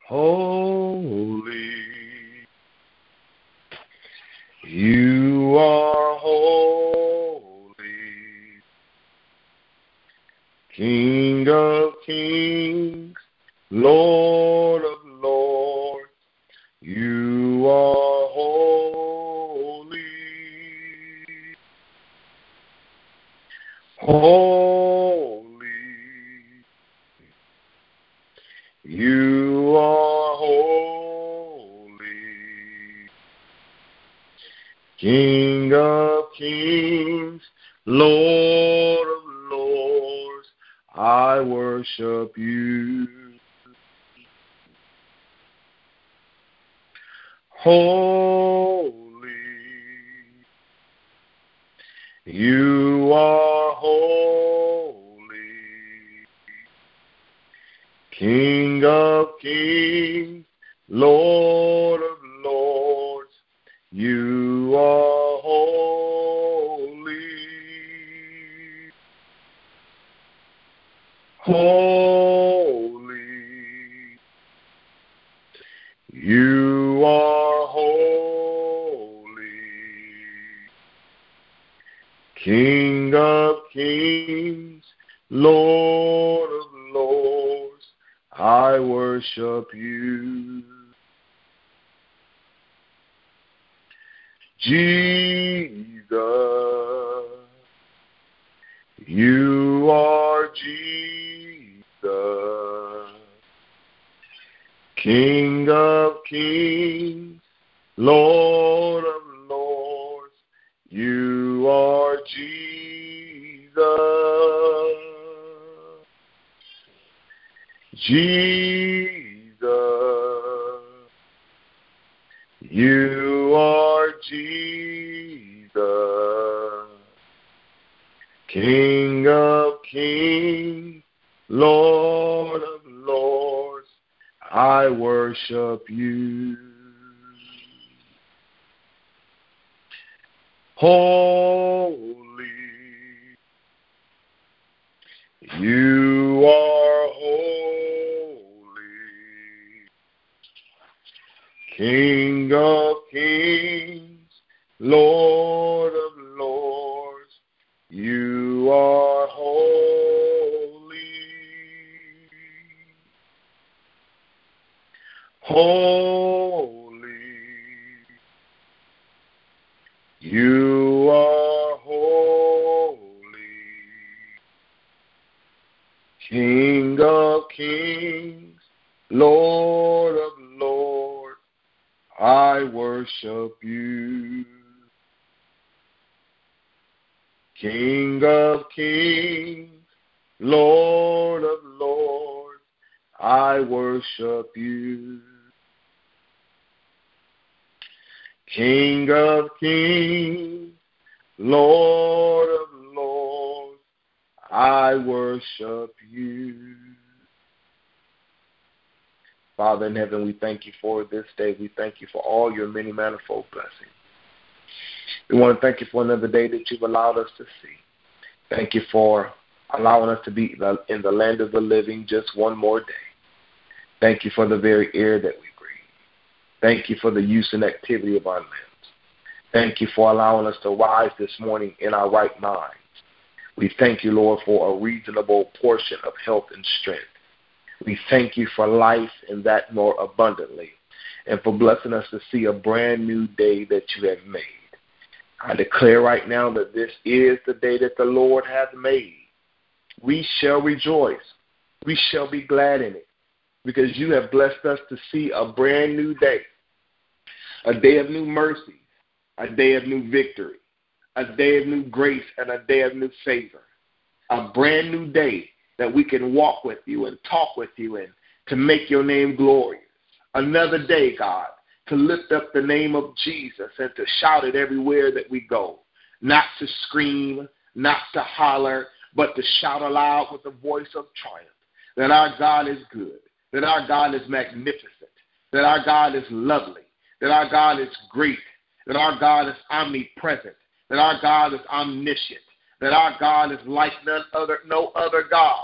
Holy, you are holy, King of kings, Lord of lords, you are holy. Holy, you are holy, King of kings, Lord of lords, I worship you. Holy, you are holy, King of kings, Lord of lords, you are holy. Holy, you are holy, King of kings, Lord of lords, I worship you. Jesus, you are Jesus, King of kings, Lord of lords, you are Jesus. Jesus, you are Jesus, King of kings, Lord of lords, I worship you. Holy, you are holy, King of kings, Lord of lords, you are holy. Holy, you are holy, King of kings, Lord of lords, I worship you. King of kings, Lord of lords, I worship you. King of kings, Lord of lords, I worship you. Father in heaven, we thank you for this day. We thank you for all your many manifold blessings. We want to thank you for another day that you've allowed us to see. Thank you for allowing us to be in the land of the living just one more day. Thank you for the very air that we breathe. Thank you for the use and activity of our limbs. Thank you for allowing us to rise this morning in our right minds. We thank you, Lord, for a reasonable portion of health and strength. We thank you for life and that more abundantly, and for blessing us to see a brand new day that you have made. I declare right now that this is the day that the Lord hath made. We shall rejoice. We shall be glad in it, because you have blessed us to see a brand new day, a day of new mercy, a day of new victory, a day of new grace, and a day of new favor, a brand new day that we can walk with you and talk with you and to make your name glorious. Another day, God, to lift up the name of Jesus and to shout it everywhere that we go, not to scream, not to holler, but to shout aloud with a voice of triumph that our God is good, that our God is magnificent, that our God is lovely, that our God is great, that our God is omnipresent, that our God is omniscient, that our God is like no other God.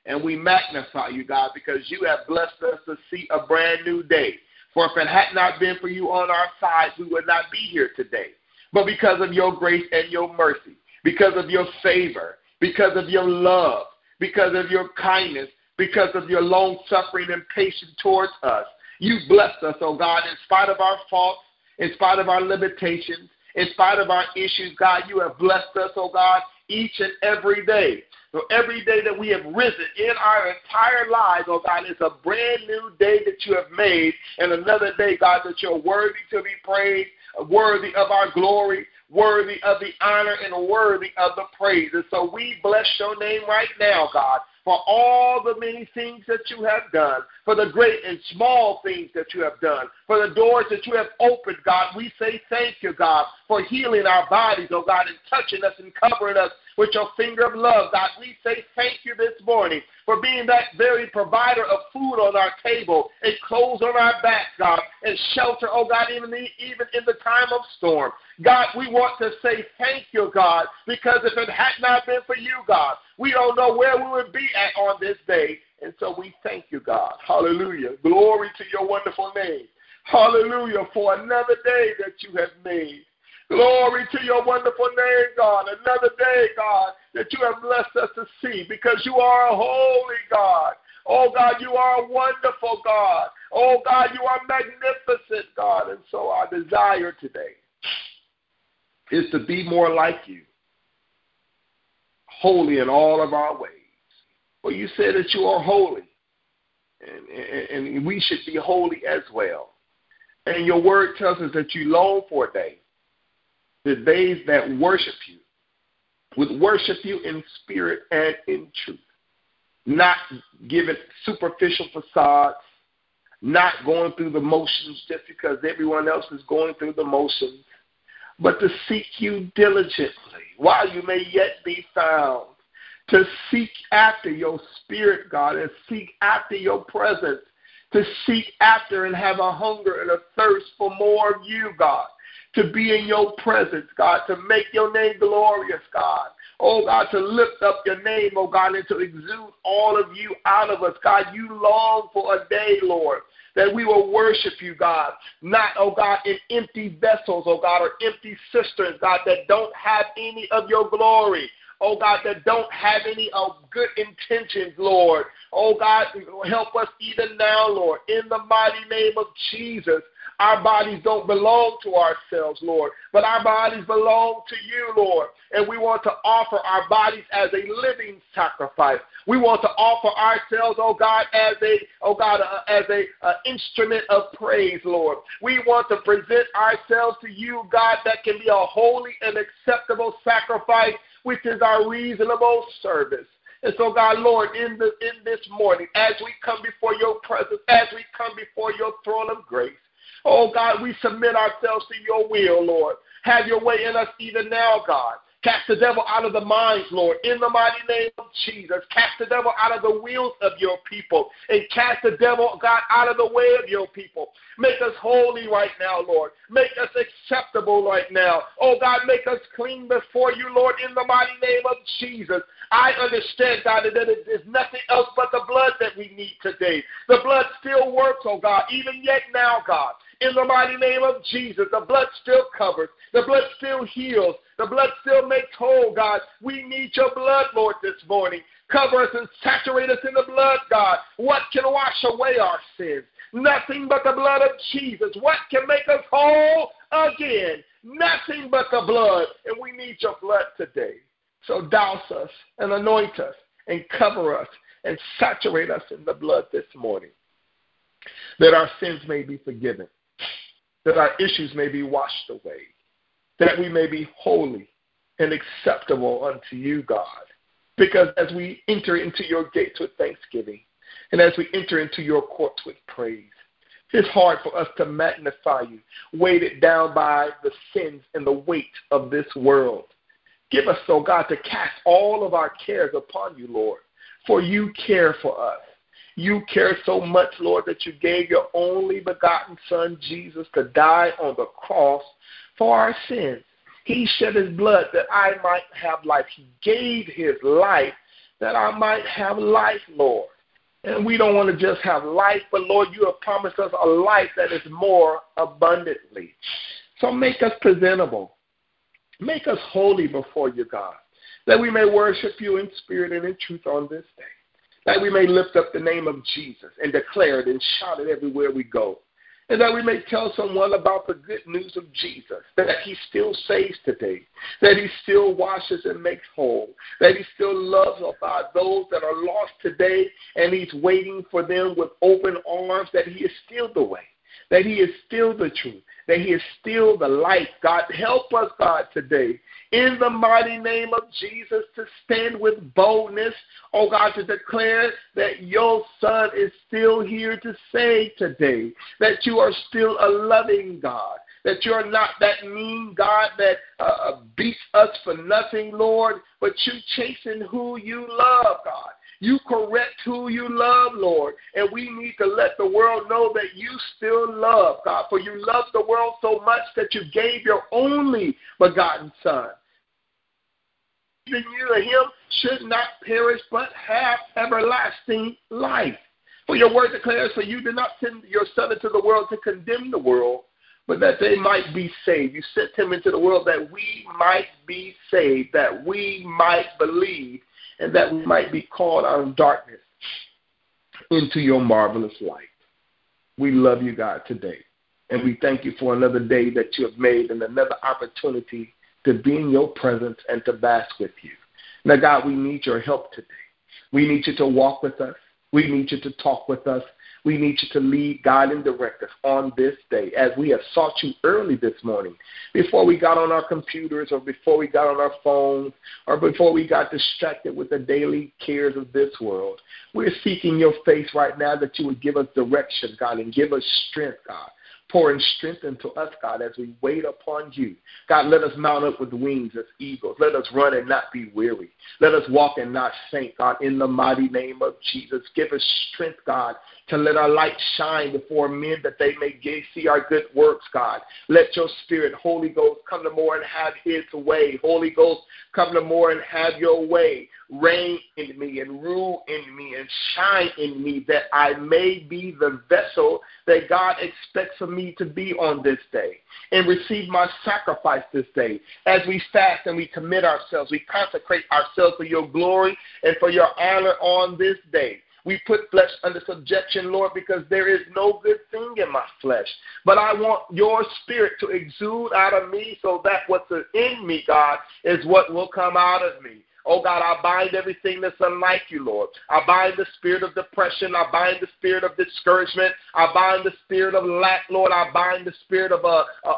and we magnify you, God, because you have blessed us to see a brand new day. For if it had not been for you on our side, we would not be here today. But because of your grace and your mercy, because of your favor, because of your love, because of your kindness, because of your long-suffering and patience towards us, you blessed us, oh God, in spite of our faults, in spite of our limitations, in spite of our issues, God, you have blessed us, oh God, each and every day. So every day that we have risen in our entire lives, oh God, it's a brand new day that you have made, and another day, God, that you're worthy to be praised, worthy of our glory, worthy of the honor, and worthy of the praise. And so we bless your name right now, God, for all the many things that you have done, for the great and small things that you have done, for the doors that you have opened, God. We say thank you, God, for healing our bodies, oh God, and touching us and covering us with your finger of love, God. We say thank you this morning for being that very provider of food on our table and clothes on our back, God, and shelter, oh God, even in the time of storm. God, we want to say thank you, God, because if it had not been for you, God, we don't know where we would be at on this day. And so we thank you, God. Hallelujah. Glory to your wonderful name. Hallelujah for another day that you have made. Glory to your wonderful name, God. Another day, God, that you have blessed us to see because you are a holy God. Oh, God, you are a wonderful God. Oh, God, you are magnificent, God. And so our desire today is to be more like you, holy in all of our ways. Well, you said that you are holy, and we should be holy as well. And your word tells us that you long for a day, the days that worship you, would worship you in spirit and in truth, not giving superficial facades, not going through the motions just because everyone else is going through the motions, but to seek you diligently while you may yet be found, to seek after your spirit, God, and seek after your presence, to seek after and have a hunger and a thirst for more of you, God, to be in your presence, God, to make your name glorious, God. Oh, God, to lift up your name, oh, God, and to exude all of you out of us. God, you long for a day, Lord, that we will worship you, God, not, oh, God, in empty vessels, oh, God, or empty cisterns, God, that don't have any of your glory. Oh, God, that don't have any good intentions, Lord. Oh, God, help us even now, Lord, in the mighty name of Jesus. Our bodies don't belong to ourselves, Lord, but our bodies belong to you, Lord. And we want to offer our bodies as a living sacrifice. We want to offer ourselves, oh God, as a instrument of praise, Lord. We want to present ourselves to you, God, that can be a holy and acceptable sacrifice, which is our reasonable service. And so, God, Lord, in this morning, as we come before your presence, as we come before your throne of grace, oh, God, we submit ourselves to your will, Lord. Have your way in us even now, God. Cast the devil out of the minds, Lord, in the mighty name of Jesus. Cast the devil out of the wills of your people and cast the devil, God, out of the way of your people. Make us holy right now, Lord. Make us acceptable right now. Oh, God, make us clean before you, Lord, in the mighty name of Jesus. I understand, God, that it is nothing else but the blood that we need today. The blood still works, oh, God, even yet now, God. In the mighty name of Jesus, the blood still covers. The blood still heals. The blood still makes whole, God. We need your blood, Lord, this morning. Cover us and saturate us in the blood, God. What can wash away our sins? Nothing but the blood of Jesus. What can make us whole again? Nothing but the blood. And we need your blood today. So douse us and anoint us and cover us and saturate us in the blood this morning, that our sins may be forgiven, that our issues may be washed away, that we may be holy and acceptable unto you, God. Because as we enter into your gates with thanksgiving and as we enter into your courts with praise, it's hard for us to magnify you, weighted down by the sins and the weight of this world. Give us, oh God, to cast all of our cares upon you, Lord, for you care for us. You care so much, Lord, that you gave your only begotten Son, Jesus, to die on the cross for our sins. He shed his blood that I might have life. He gave his life that I might have life, Lord. And we don't want to just have life, but, Lord, you have promised us a life that is more abundantly. So make us presentable. Make us holy before you, God, that we may worship you in spirit and in truth on this day, that we may lift up the name of Jesus and declare it and shout it everywhere we go, and that we may tell someone about the good news of Jesus, that he still saves today, that he still washes and makes whole, that he still loves, oh God, those that are lost today, and he's waiting for them with open arms, that he is still the way, that he is still the truth, that he is still the light. God, help us, God, today, in the mighty name of Jesus, to stand with boldness, oh God, to declare that your Son is still here to save today, that you are still a loving God, that you're not that mean God that beats us for nothing, Lord, but you chasing who you love, God. You correct who you love, Lord, and we need to let the world know that you still love, God, for you love the world so much that you gave your only begotten Son. Even you and him should not perish but have everlasting life. For your word declares, for you did not send your Son into the world to condemn the world, but that they might be saved. You sent him into the world that we might be saved, that we might believe, and that we might be called out of darkness into your marvelous light. We love you, God, today. And we thank you for another day that you have made and another opportunity to be in your presence and to bask with you. Now, God, we need your help today. We need you to walk with us. We need you to talk with us. We need you to lead, guide, and direct us on this day as we have sought you early this morning, before we got on our computers or before we got on our phones or before we got distracted with the daily cares of this world. We're seeking your face right now that you would give us direction, God, and give us strength, God. Pouring strength into us, God, as we wait upon you. God, let us mount up with wings as eagles. Let us run and not be weary. Let us walk and not faint, God, in the mighty name of Jesus. Give us strength, God, to let our light shine before men that they may see our good works, God. Let your Spirit, Holy Ghost, come to more and have his way. Holy Ghost, come to more and have your way. Reign in me and rule in me and shine in me, that I may be the vessel that God expects of me to be on this day, and receive my sacrifice this day. As we fast and we commit ourselves, we consecrate ourselves for your glory and for your honor on this day. We put flesh under subjection, Lord, because there is no good thing in my flesh. But I want your Spirit to exude out of me, so that what's in me, God, is what will come out of me. Oh, God, I bind everything that's unlike you, Lord. I bind the spirit of depression. I bind the spirit of discouragement. I bind the spirit of lack, Lord. I bind the spirit of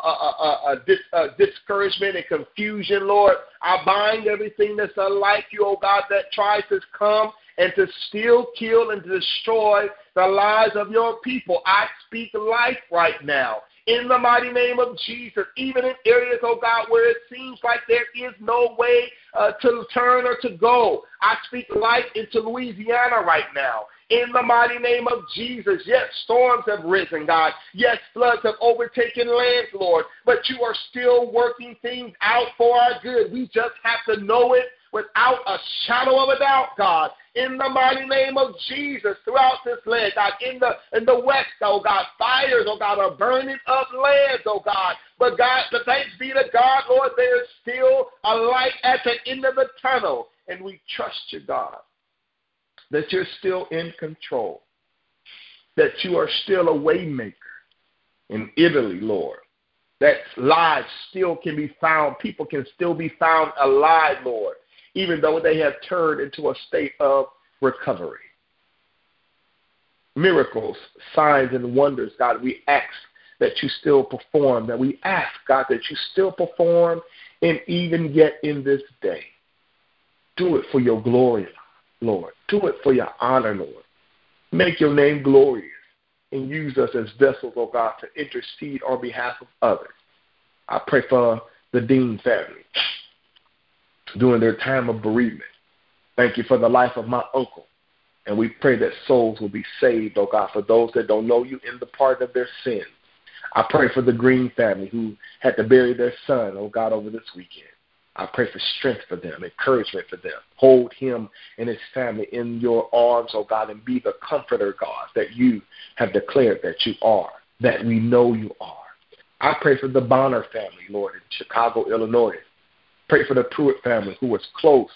discouragement and confusion, Lord. I bind everything that's unlike you, oh, God, that tries to come and to steal, kill, and to destroy the lives of your people. I speak life right now. In the mighty name of Jesus, even in areas, oh God, where it seems like there is no way to turn or to go, I speak life into Louisiana right now. In the mighty name of Jesus, yes, storms have risen, God. Yes, floods have overtaken lands, Lord, but you are still working things out for our good. We just have to know it without a shadow of a doubt, God. In the mighty name of Jesus, throughout this land, God, in the west, oh God, fires, oh God, are burning up lands, oh God. But God, the thanks be to God, Lord, there is still a light at the end of the tunnel. And we trust you, God, that you're still in control, that you are still a way maker in Italy, Lord, that lives still can be found, people can still be found alive, Lord, even though they have turned into a state of recovery. Miracles, signs, and wonders, God, we ask that you still perform, that we ask, God, that you still perform, and even yet in this day. Do it for your glory, Lord. Do it for your honor, Lord. Make your name glorious and use us as vessels, oh God, to intercede on behalf of others. I pray for the Dean family during their time of bereavement. Thank you for the life of my uncle. And we pray that souls will be saved, oh God, for those that don't know you in the pardon of their sins. I pray for the Green family who had to bury their son, oh God, over this weekend. I pray for strength for them, encouragement for them. Hold him and his family in your arms, oh God, and be the comforter, God, that you have declared that you are, that we know you are. I pray for the Bonner family, Lord, in Chicago, Illinois. Pray for the Pruitt family who was close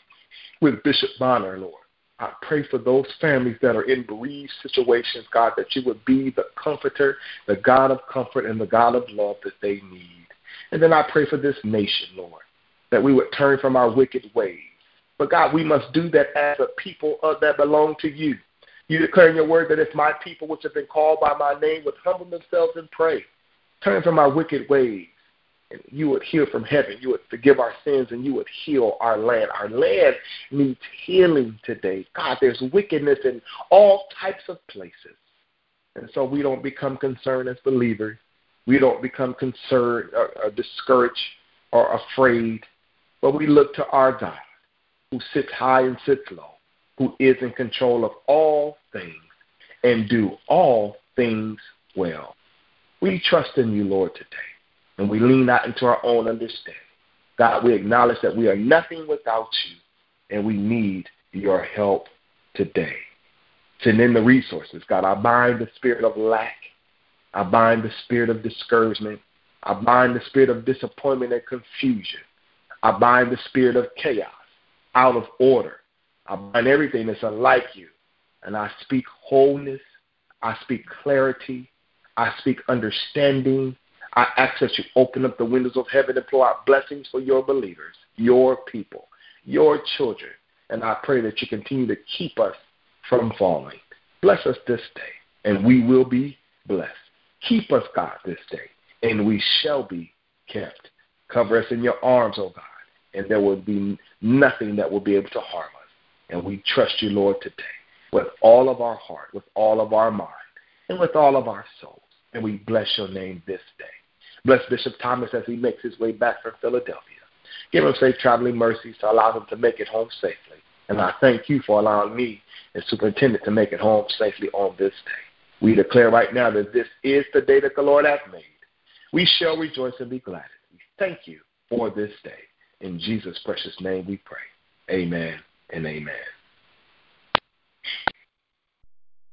with Bishop Bonner, Lord. I pray for those families that are in bereaved situations, God, that you would be the comforter, the God of comfort, and the God of love that they need. And then I pray for this nation, Lord, that we would turn from our wicked ways. But, God, we must do that as a people that belong to you. You declare in your word that if my people, which have been called by my name, would humble themselves and pray, turn from our wicked ways, and you would hear from heaven. You would forgive our sins, and you would heal our land. Our land needs healing today. God, there's wickedness in all types of places. And so we don't become concerned as believers. We don't become concerned or discouraged or afraid. But we look to our God, who sits high and sits low, who is in control of all things and do all things well. We trust in you, Lord, today, and we lean not into our own understanding. God, we acknowledge that we are nothing without you, and we need your help today. Send in the resources. God, I bind the spirit of lack. I bind the spirit of discouragement. I bind the spirit of disappointment and confusion. I bind the spirit of chaos, out of order. I bind everything that's unlike you. And I speak wholeness. I speak clarity. I speak understanding. I ask that you open up the windows of heaven and pour out blessings for your believers, your people, your children. And I pray that you continue to keep us from falling. Bless us this day, and we will be blessed. Keep us, God, this day, and we shall be kept. Cover us in your arms, oh God, and there will be nothing that will be able to harm us. And we trust you, Lord, today with all of our heart, with all of our mind, and with all of our souls. And we bless your name this day. Bless Bishop Thomas as he makes his way back from Philadelphia. Give him safe traveling mercies to allow him to make it home safely. And I thank you for allowing me as superintendent to make it home safely on this day. We declare right now that this is the day that the Lord hath made. We shall rejoice and be glad. We thank you for this day. In Jesus' precious name we pray. Amen and amen.